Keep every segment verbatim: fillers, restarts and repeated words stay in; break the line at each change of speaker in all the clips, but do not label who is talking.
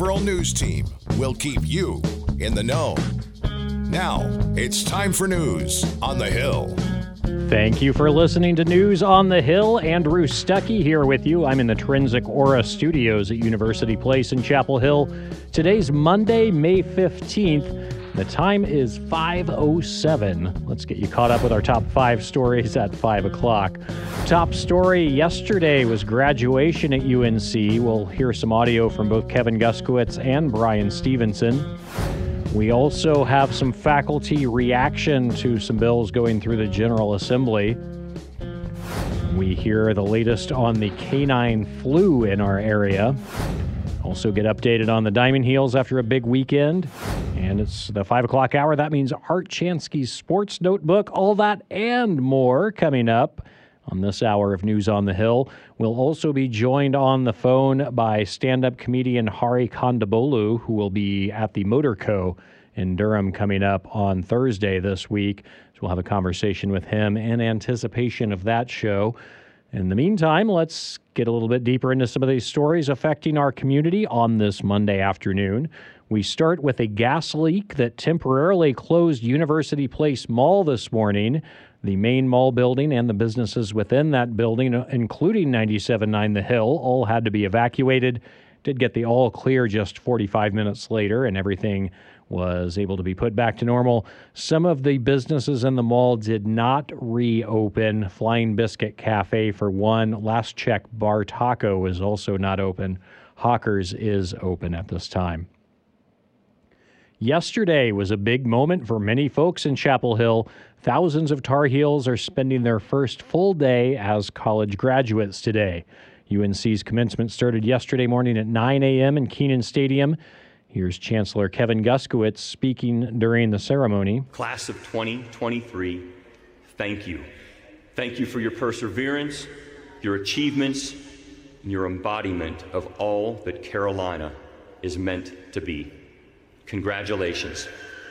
Haverhill News Team will keep you in the know. Now, it's time for news on the Hill.
Thank you for listening to News on the Hill. Andrew Stuckey here with you. I'm in the Trinsic Aura Studios at University Place in Chapel Hill. Today's Monday, May fifteenth. The time is five oh seven. Let's get you caught up with our top five stories at five o'clock. Top story yesterday was graduation at U N C. We'll hear some audio from both Kevin Guskiewicz and Brian Stevenson. We also have some faculty reaction to some bills going through the General Assembly. We hear the latest on the canine flu in our area. Also get updated on the Diamond Heels after a big weekend. And it's the five o'clock hour. That means Art Chansky's Sports Notebook, all that and more coming up on this hour of News on the Hill. We'll also be joined on the phone by stand-up comedian Hari Kondabolu, who will be at the Motor Co. in Durham coming up on Thursday this week. So we'll have a conversation with him in anticipation of that show. In the meantime, let's get a little bit deeper into some of these stories affecting our community on this Monday afternoon. We start with a gas leak that temporarily closed University Place Mall this morning. The main mall building and the businesses within that building, including ninety-seven point nine The Hill, all had to be evacuated. Did get the all clear just forty-five minutes later, and everything was able to be put back to normal. Some of the businesses in the mall did not reopen. Flying Biscuit Cafe, for one. Last check, Bar Taco is also not open. Hawkers is open at this time. Yesterday was a big moment for many folks in Chapel Hill. Thousands of Tar Heels are spending their first full day as college graduates today. U N C's commencement started yesterday morning at nine a.m. in Kenan Stadium. Here's Chancellor Kevin Guskiewicz speaking during the ceremony.
Class of twenty twenty-three, thank you. Thank you for your perseverance, your achievements, and your embodiment of all that Carolina is meant to be. Congratulations.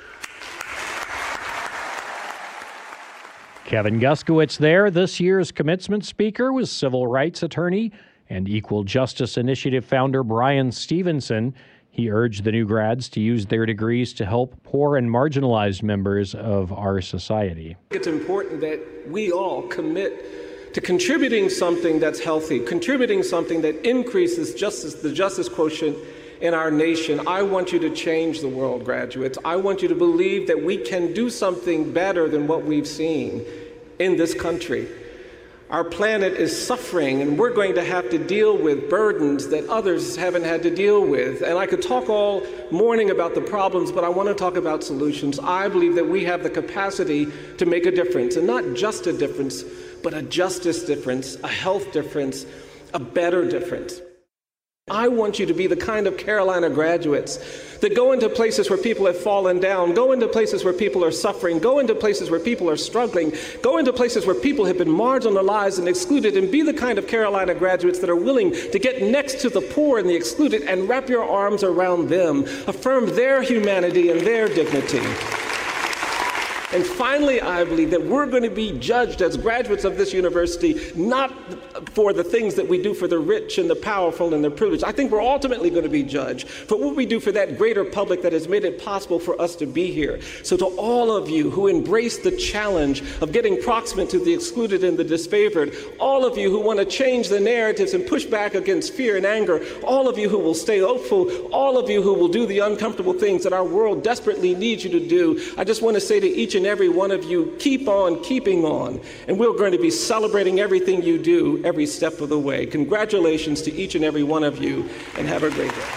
Kevin Guskiewicz there. This year's commencement speaker was civil rights attorney and Equal Justice Initiative founder Brian Stevenson. He urged the new grads to use their degrees to help poor and marginalized members of our society.
It's important that we all commit to contributing something that's healthy, contributing something that increases justice, the justice quotient in our nation. I want you to change the world, graduates. I want you to believe that we can do something better than what we've seen in this country. Our planet is suffering, and we're going to have to deal with burdens that others haven't had to deal with. And I could talk all morning about the problems, but I want to talk about solutions. I believe that we have the capacity to make a difference, and not just a difference, but a justice difference, a health difference, a better difference. I want you to be the kind of Carolina graduates that go into places where people have fallen down, go into places where people are suffering, go into places where people are struggling, go into places where people have been marginalized and excluded, and be the kind of Carolina graduates that are willing to get next to the poor and the excluded and wrap your arms around them, affirm their humanity and their dignity. And finally, I believe that we're going to be judged as graduates of this university, not for the things that we do for the rich and the powerful and the privileged. I think we're ultimately going to be judged for what we do for that greater public that has made it possible for us to be here. So to all of you who embrace the challenge of getting proximate to the excluded and the disfavored, all of you who want to change the narratives and push back against fear and anger, all of you who will stay hopeful, all of you who will do the uncomfortable things that our world desperately needs you to do, I just want to say to each and every one of you, keep on keeping on. And we're going to be celebrating everything you do every step of the way. Congratulations to each and every one of you, and have a great day.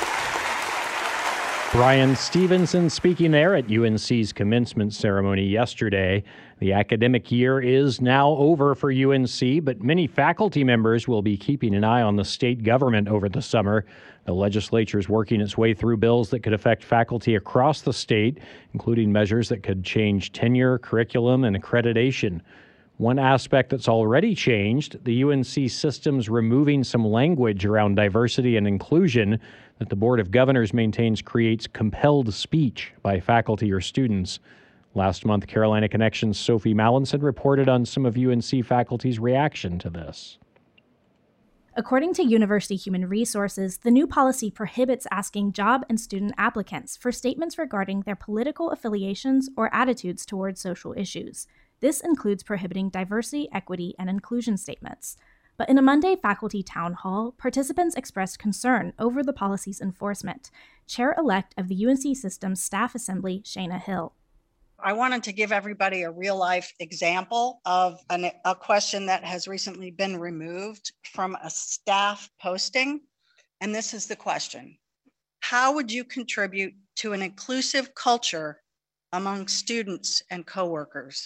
Brian Stevenson speaking there at U N C's commencement ceremony yesterday. The academic year is now over for U N C, but many faculty members will be keeping an eye on the state government over the summer. The legislature is working its way through bills that could affect faculty across the state, including measures that could change tenure, curriculum, and accreditation. One aspect that's already changed, the U N C system's removing some language around diversity and inclusion that the Board of Governors maintains creates compelled speech by faculty or students. Last month, Carolina Connections' Sophie Mallinson reported on some of U N C faculty's reaction to this.
According to University Human Resources, the new policy prohibits asking job and student applicants for statements regarding their political affiliations or attitudes towards social issues. This includes prohibiting diversity, equity, and inclusion statements. But in a Monday faculty town hall, participants expressed concern over the policy's enforcement. Chair-elect of the U N C Systems Staff Assembly, Shayna Hill.
I wanted to give everybody a real-life example of an, a question that has recently been removed from a staff posting. And this is the question. How would you contribute to an inclusive culture among students and coworkers?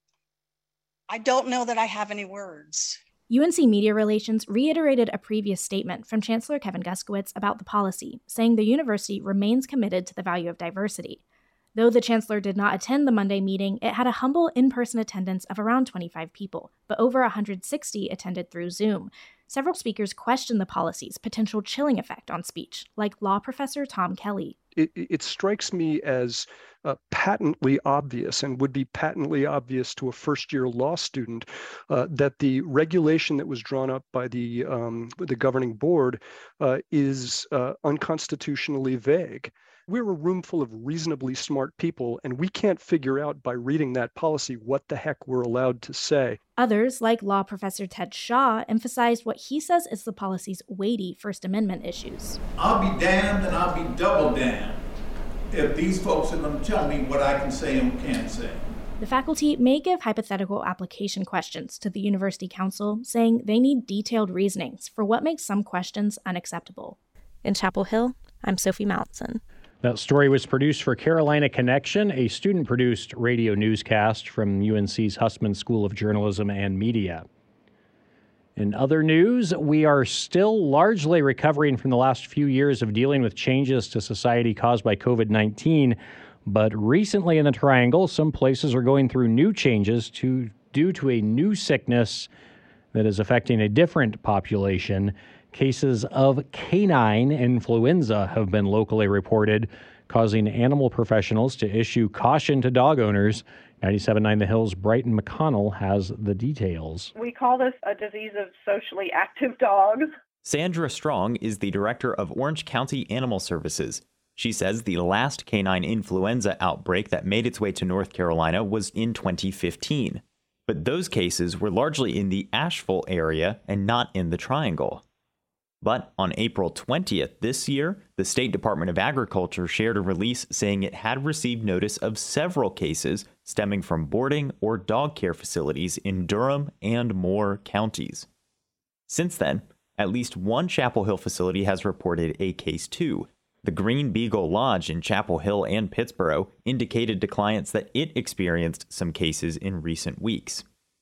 I don't know that I have any words.
U N C Media Relations reiterated a previous statement from Chancellor Kevin Guskiewicz about the policy, saying the university remains committed to the value of diversity. Though the chancellor did not attend the Monday meeting, it had a humble in-person attendance of around twenty-five people, but over one hundred sixty attended through Zoom. Several speakers questioned the policy's potential chilling effect on speech, like law professor Tom Kelly.
It, it strikes me as uh, patently obvious, and would be patently obvious to a first-year law student, uh, that the regulation that was drawn up by the um, the governing board uh, is uh, unconstitutionally vague. We're a room full of reasonably smart people, and we can't figure out by reading that policy what the heck we're allowed to say.
Others, like law professor Ted Shaw, emphasized what he says is the policy's weighty First Amendment issues.
I'll be damned and I'll be double damned if these folks are going to tell me what I can say and can't say.
The faculty may give hypothetical application questions to the University Council, saying they need detailed reasonings for what makes some questions unacceptable. In Chapel Hill, I'm Sophie Mallinson.
That story was produced for Carolina Connection, a student-produced radio newscast from U N C's Hussman School of Journalism and Media. In other news, we are still largely recovering from the last few years of dealing with changes to society caused by covid nineteen, but recently in the Triangle, some places are going through new changes to, due to a new sickness that is affecting a different population. Cases of canine influenza have been locally reported, causing animal professionals to issue caution to dog owners. ninety-seven point nine The Hill's Brighton McConnell has the details.
We call this a disease of socially active dogs.
Sandra Strong is the director of Orange County Animal Services. She says the last canine influenza outbreak that made its way to North Carolina was in twenty fifteen. But those cases were largely in the Asheville area and not in the Triangle. But on April twentieth this year, the State Department of Agriculture shared a release saying it had received notice of several cases stemming from boarding or dog care facilities in Durham and Moore counties. Since then, at least one Chapel Hill facility has reported a case too. The Green Beagle Lodge in Chapel Hill and Pittsboro indicated to clients that it experienced some cases in recent weeks.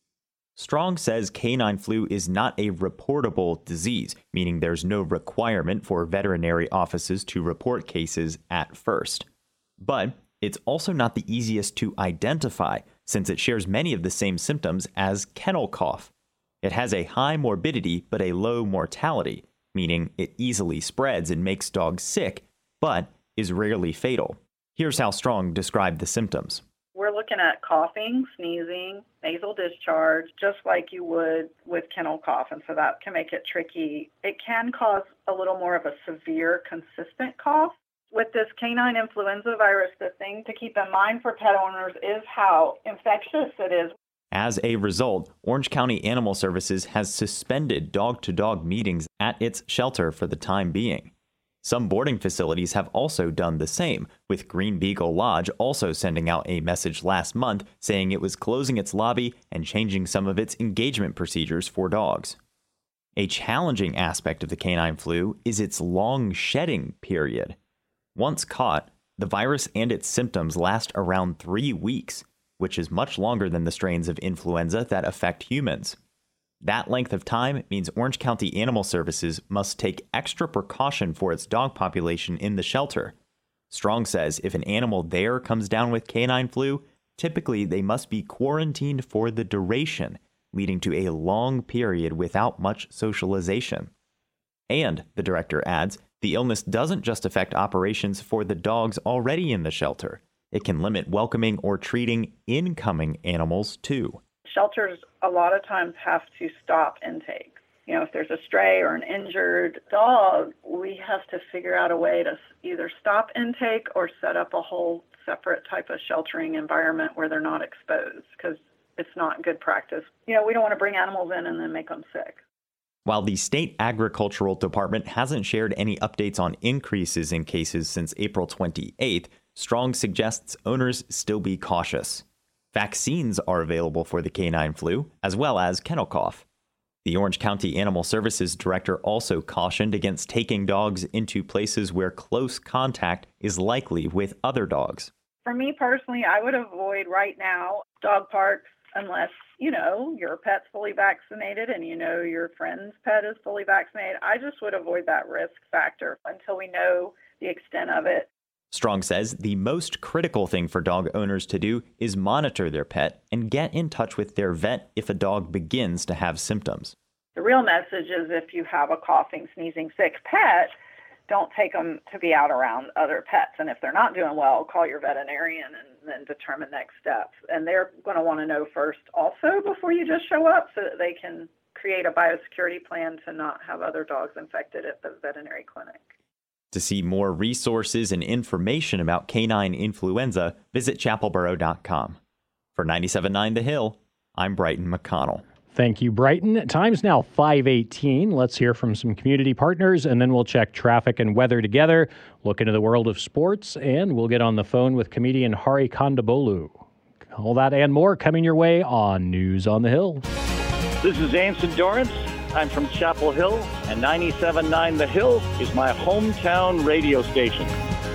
Strong says canine flu is not a reportable disease, meaning there's no requirement for veterinary offices to report cases at first. But it's also not the easiest to identify, since it shares many of the same symptoms as kennel cough. It has a high morbidity but a low mortality, meaning it easily spreads and makes dogs sick, but is rarely fatal. Here's how Strong described the symptoms.
We're looking at coughing, sneezing, nasal discharge, just like you would with kennel cough, and so that can make it tricky. It can cause a little more of a severe, consistent cough. With this canine influenza virus, the thing to keep in mind for pet owners is how infectious it is.
As a result, Orange County Animal Services has suspended dog-to-dog meetings at its shelter for the time being. Some boarding facilities have also done the same, with Green Beagle Lodge also sending out a message last month saying it was closing its lobby and changing some of its engagement procedures for dogs. A challenging aspect of the canine flu is its long shedding period. Once caught, the virus and its symptoms last around three weeks, which is much longer than the strains of influenza that affect humans. That length of time means Orange County Animal Services must take extra precaution for its dog population in the shelter. Strong says if an animal there comes down with canine flu, typically they must be quarantined for the duration, leading to a long period without much socialization. And, the director adds, the illness doesn't just affect operations for the dogs already in the shelter. It can limit welcoming or treating incoming animals, too.
Shelters a lot of times have to stop intake. You know, if there's a stray or an injured dog, we have to figure out a way to either stop intake or set up a whole separate type of sheltering environment where they're not exposed, because it's not good practice. You know, we don't want to bring animals in and then make them sick.
While the state agricultural department hasn't shared any updates on increases in cases since April twenty-eighth, Strong suggests owners still be cautious. Vaccines are available for the canine flu, as well as kennel cough. The Orange County Animal Services Director also cautioned against taking dogs into places where close contact is likely with other dogs.
For me personally, I would avoid right now dog parks unless, you know, your pet's fully vaccinated and you know your friend's pet is fully vaccinated. I just would avoid that risk factor until we know the extent of it.
Strong says the most critical thing for dog owners to do is monitor their pet and get in touch with their vet if a dog begins to have symptoms.
The real message is if you have a coughing, sneezing, sick pet, don't take them to be out around other pets. And if they're not doing well, call your veterinarian and then determine next steps. And they're going to want to know first also before you just show up so that they can create a biosecurity plan to not have other dogs infected at the veterinary clinic.
To see more resources and information about canine influenza, visit chapel borough dot com. For ninety-seven point nine The Hill, I'm Brighton McConnell.
Thank you, Brighton. Time's now five eighteen. Let's hear from some community partners, and then we'll check traffic and weather together, look into the world of sports, and we'll get on the phone with comedian Hari Kondabolu. All that and more coming your way on News on the Hill.
This is Anson Dorrance. I'm from Chapel Hill, and ninety-seven point nine The Hill is my hometown radio station.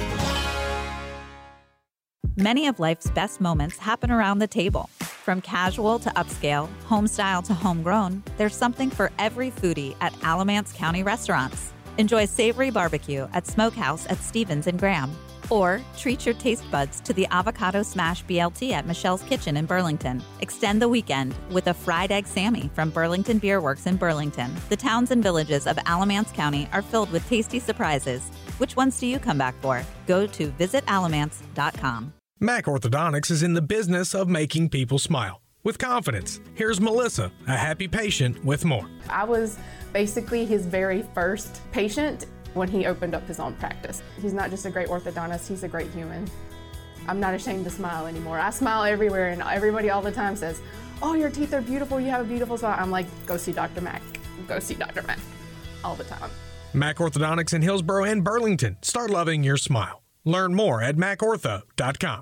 Many of life's best moments happen around the table. From casual to upscale, home-style to homegrown, there's something for every foodie at Alamance County restaurants. Enjoy savory barbecue at Smokehouse at Stevens and Graham. Or treat your taste buds to the avocado smash B L T at Michelle's Kitchen in Burlington. Extend the weekend with a fried egg Sammy from Burlington Beer Works in Burlington. The towns and villages of Alamance County are filled with tasty surprises. Which ones do you come back for? Go to visit alamance dot com.
Mac Orthodontics is in the business of making people smile with confidence. Here's Melissa, a happy patient with more.
I was basically his very first patient when he opened up his own practice. He's not just a great orthodontist, he's a great human. I'm not ashamed to smile anymore. I smile everywhere and everybody all the time says, oh, your teeth are beautiful, you have a beautiful smile. I'm like, go see Doctor Mac, go see Doctor Mac, all the time.
Mac Orthodontics in Hillsborough and Burlington. Start loving your smile. Learn more at mac ortho dot com.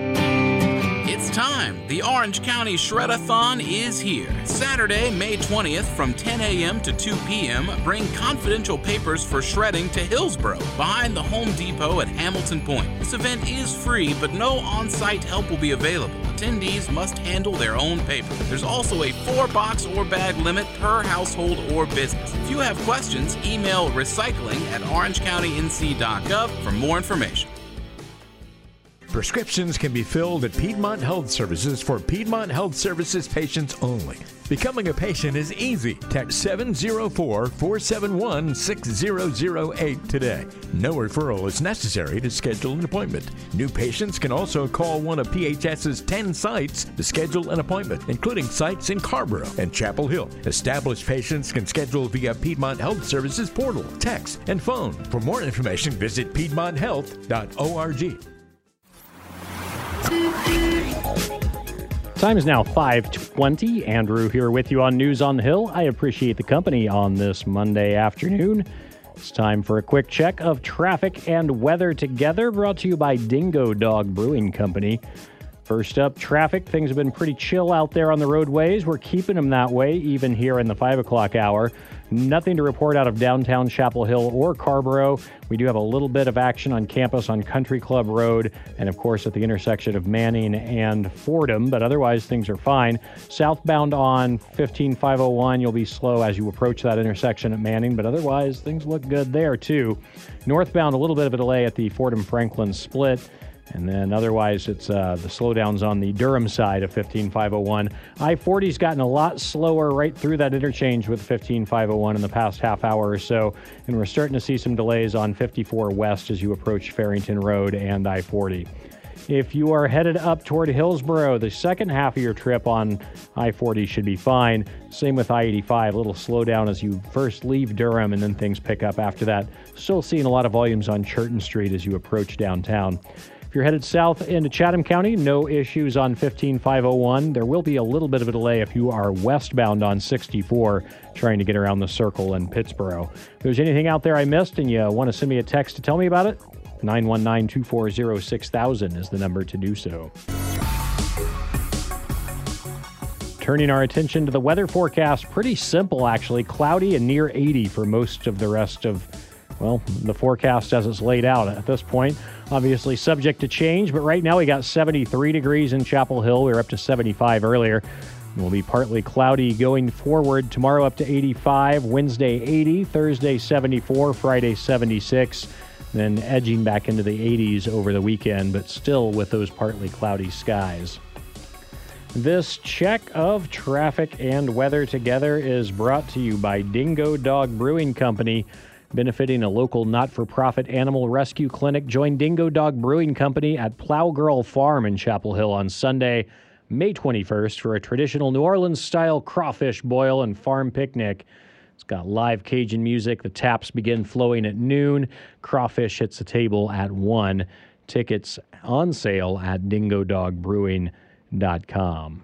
It's time. The Orange County Shred-a-thon is here. Saturday, May twentieth from ten a.m. to two p.m. Bring confidential papers for shredding to Hillsborough, behind the Home Depot at Hamilton Point. This event is free, but no on-site help will be available. Attendees must handle their own paper. There's also a four-box or bag limit per household or business. If you have questions, email recycling at orange county n c dot gov for more information.
Prescriptions can be filled at Piedmont Health Services for Piedmont Health Services patients only. Becoming a patient is easy. Text seven zero four, four seven one, six zero zero eight today. No referral is necessary to schedule an appointment. New patients can also call one of P H S's ten sites to schedule an appointment, including sites in Carrboro and Chapel Hill. Established patients can schedule via Piedmont Health Services portal, text, and phone. For more information, visit piedmont health dot org.
Time is now five twenty. Andrew here with you on News on the Hill. I appreciate the company on this Monday afternoon. It's time for a quick check of traffic and weather together, brought to you by Dingo Dog Brewing Company. First up, traffic. Things have been pretty chill out there on the roadways. We're keeping them that way, even here in the five o'clock hour. Nothing to report out of downtown Chapel Hill or Carrboro. We do have a little bit of action on campus on Country Club Road and, of course, at the intersection of Manning and Fordham, but otherwise things are fine. Southbound on fifteen five oh one, you'll be slow as you approach that intersection at Manning, but otherwise things look good there, too. Northbound, a little bit of a delay at the Fordham-Franklin split. And then otherwise, it's uh, the slowdowns on the Durham side of fifteen five oh one. I forty's gotten a lot slower right through that interchange with fifteen five oh one in the past half hour or so. And we're starting to see some delays on fifty-four West as you approach Farrington Road and I forty. If you are headed up toward Hillsboro, the second half of your trip on I forty should be fine. Same with I eighty-five, a little slowdown as you first leave Durham and then things pick up after that. Still seeing a lot of volumes on Churton Street as you approach downtown. If you're headed south into Chatham County, no issues on fifteen five oh one. There will be a little bit of a delay if you are westbound on sixty-four trying to get around the circle in Pittsboro. If there's anything out there I missed and you want to send me a text to tell me about it, nine one nine, two four zero, six thousand is the number to do so. Turning our attention to the weather forecast, pretty simple actually. Cloudy and near eighty for most of the rest of, well, the forecast as it's laid out at this point. Obviously subject to change, but right now we got seventy-three degrees in Chapel Hill. We were up to seventy-five earlier. It will be partly cloudy going forward. Tomorrow up to eighty-five, Wednesday eighty, Thursday seventy-four, Friday seventy-six. Then edging back into the eighties over the weekend, but still with those partly cloudy skies. This check of traffic and weather together is brought to you by Dingo Dog Brewing Company, benefiting a local not-for-profit animal rescue clinic. Join Dingo Dog Brewing Company at Plowgirl Farm in Chapel Hill on Sunday, May twenty-first, for a traditional New Orleans-style crawfish boil and farm picnic. It's got live Cajun music. The taps begin flowing at noon. Crawfish hits the table at one. Tickets on sale at dingo dog brewing dot com.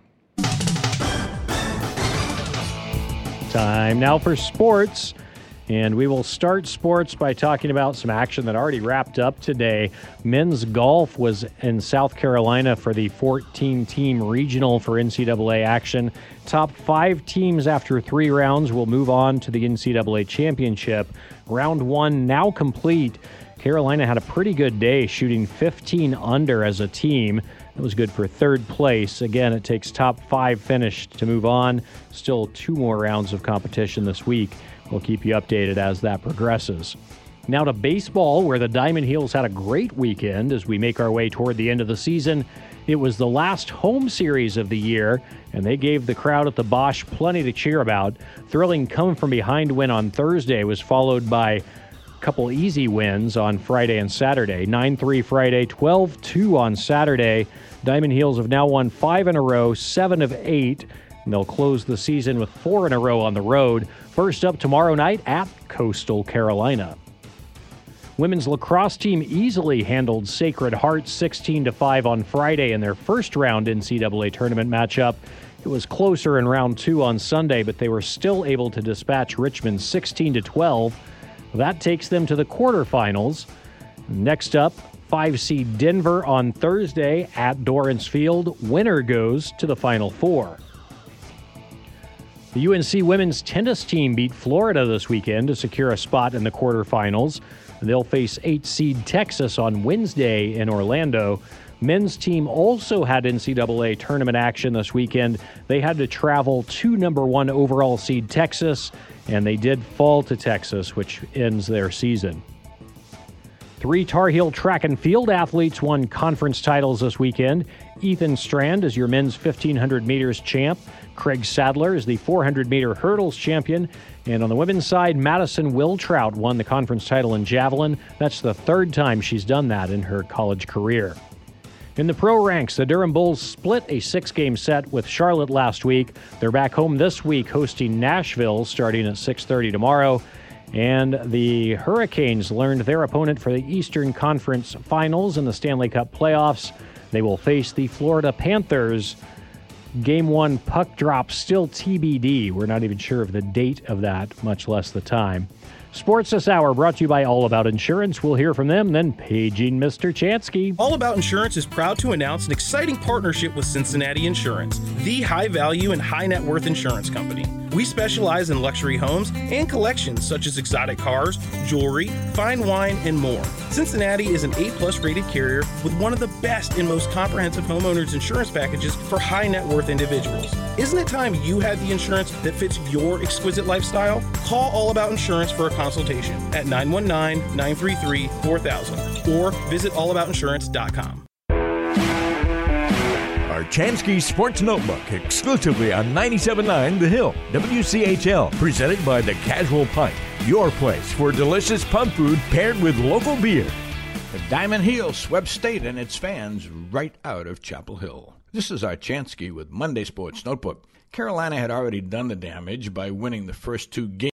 Time now for sports. And we will start sports by talking about some action that already wrapped up today. Men's golf was in South Carolina for the fourteen-team regional for N C double A action. Top five teams after three rounds will move on to the N C double A championship. Round one now complete. Carolina had a pretty good day, shooting fifteen under as a team. That was good for third place. Again, it takes top five finish to move on. Still two more rounds of competition this week. We'll keep you updated as that progresses. Now to baseball, where the Diamond Heels had a great weekend as we make our way toward the end of the season. It was the last home series of the year, and they gave the crowd at the Bosch plenty to cheer about. Thrilling come-from-behind win on Thursday was followed by a couple easy wins on Friday and Saturday. nine three Friday, twelve two on Saturday. Diamond Heels have now won five in a row, seven of eight. And they'll close the season with four in a row on the road. First up tomorrow night at Coastal Carolina. Women's lacrosse team easily handled Sacred Heart sixteen to five on Friday in their first round N C double A tournament matchup. It was closer in round two on Sunday, but they were still able to dispatch Richmond sixteen to twelve. That takes them to the quarterfinals. Next up, five seed Denver on Thursday at Dorrance Field. Winner goes to the Final Four. The U N C women's tennis team beat Florida this weekend to secure a spot in the quarterfinals. They'll face eight seed Texas on Wednesday in Orlando. Men's team also had N C double A tournament action this weekend. They had to travel to number one overall seed Texas, and they did fall to Texas, which ends their season. Three Tar Heel track and field athletes won conference titles this weekend. Ethan Strand is your men's fifteen hundred meters champ. Craig Sadler is the four hundred meter hurdles champion. And on the women's side, Madison Wiltrout won the conference title in javelin. That's the third time she's done that in her college career. In the pro ranks, the Durham Bulls split a six-game set with Charlotte last week. They're back home this week hosting Nashville starting at six thirty tomorrow. And the Hurricanes learned their opponent for the Eastern Conference Finals in the Stanley Cup playoffs. They will face the Florida Panthers. Game one puck drop still T B D. We're not even sure of the date of that, much less the time. Sports this hour brought to you by All About Insurance. We'll hear from them, then paging Mister Chansky.
All About Insurance is proud to announce an exciting partnership with Cincinnati Insurance, the high-value and high-net-worth insurance company. We specialize in luxury homes and collections such as exotic cars, jewelry, fine wine, and more. Cincinnati is an A-plus rated carrier with one of the best and most comprehensive homeowners insurance packages for high-net-worth individuals. Isn't it time you had the insurance that fits your exquisite lifestyle? Call All About Insurance for a consultation at nine one nine, nine three three, four thousand or visit all about insurance dot com.
Our Chansky Sports Notebook, exclusively on ninety-seven point nine The Hill, W C H L, presented by The Casual Pint, your place for delicious pub food paired with local beer.
The Diamond Heel swept State and its fans right out of Chapel Hill. This is Archansky with Monday Sports Notebook. Carolina had already done the damage by winning the first two games.